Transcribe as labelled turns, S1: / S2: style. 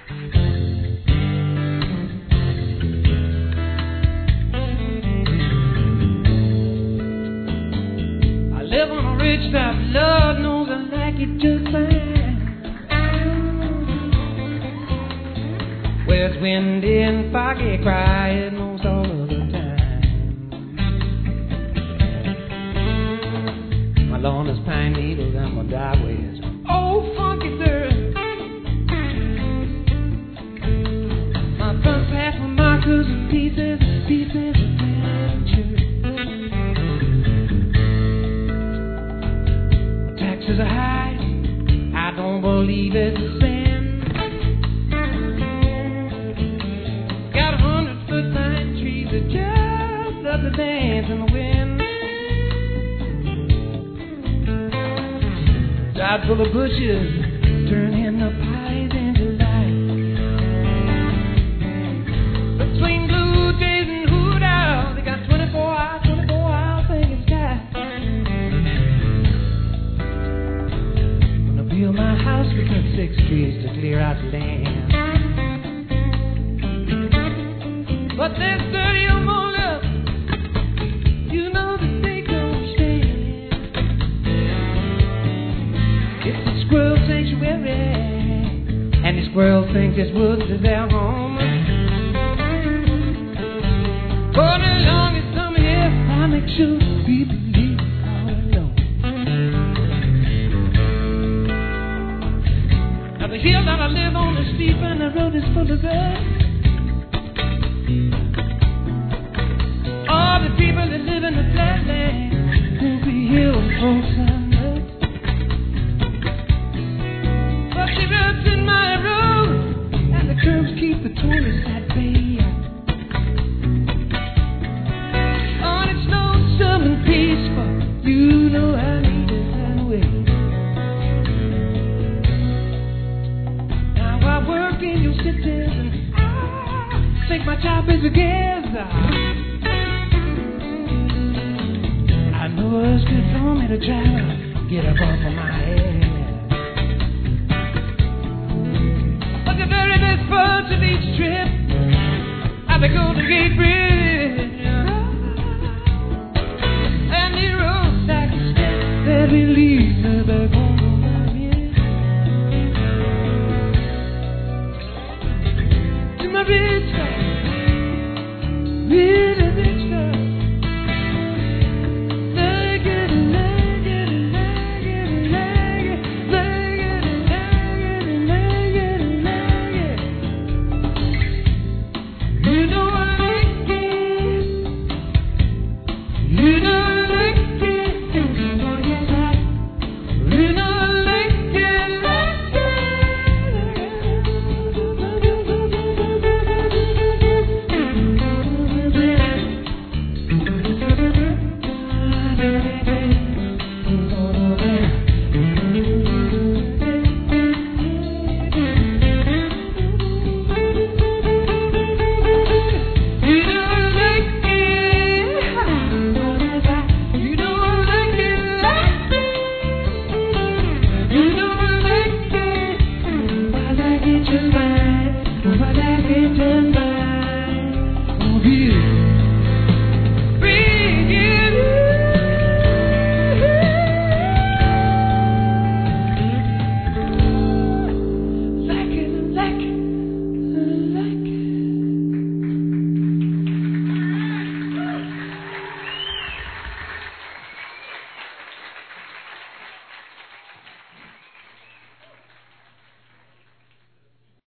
S1: Stop, Lord knows I like it just fine. Where it's windy and foggy, crying most all of the time. My lawn is pine needles and my driveway is old funky dirt. My front path with markers and pieces of adventure. Taxes are high, I don't believe it's a sin. Got 100-foot pine trees that just love to dance in the wind. Side full of bushes, turning the pies into light. Between blue jays and hoot owls, they got 24 hours thinking sky. Build my house, we cut 6 trees to clear out the land. But there's 30 or more left, you know that they don't stand. It's a squirrel sanctuary, and the squirrels think this woods is their home. For the longest time here, I make sure people leave all alone. Now the hill that I live on is steep and the road is full of dirt. All the people that live in the flatland will be here for summer. But she ruts in my road, and the curbs keep the tourists at bay. Oh, it's lonesome and peaceful, you know I need it that way. Now I work in your cities and I think my job is a gift. I know it's good for me to travel, get up off of my head. But the very best parts of each trip are the Golden Gate Bridge and the roadside steps that will lead me back home. To my rich girl, really rich girl. Just mine, what I can just mine. Oh, beautiful.